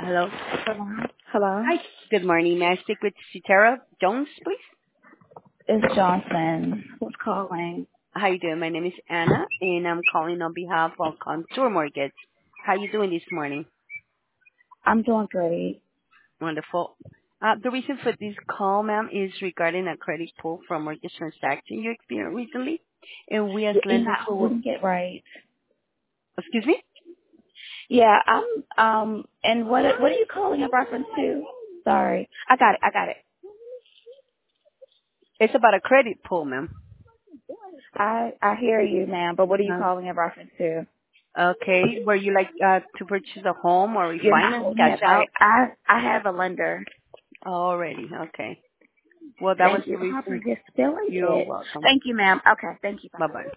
Hello. Hello. Hello. Hi. Good morning. May I speak with Citara Jones, please? It's Johnson. Who's calling? How you doing? My name is Anna, and I'm calling on behalf of Contour Mortgage. How you doing this morning? I'm doing great. Wonderful. The reason for this call, ma'am, is regarding a credit pull from mortgage transaction you experienced recently, and we as You're lenders not will. holding it right. Excuse me? Yeah, and what are you calling in reference to? Sorry. I got it. It's about a credit pull, ma'am. I hear you, ma'am, but what are you Uh, calling in reference to? okay. Were you like to purchase a home or You're not refinance, holding cash it out? right. I have a lender. Already. Okay. Well, that was Thank the you. Harper, reason. you're spilling You're it. welcome. Thank you, ma'am. Okay, thank you. Bye. Bye bye.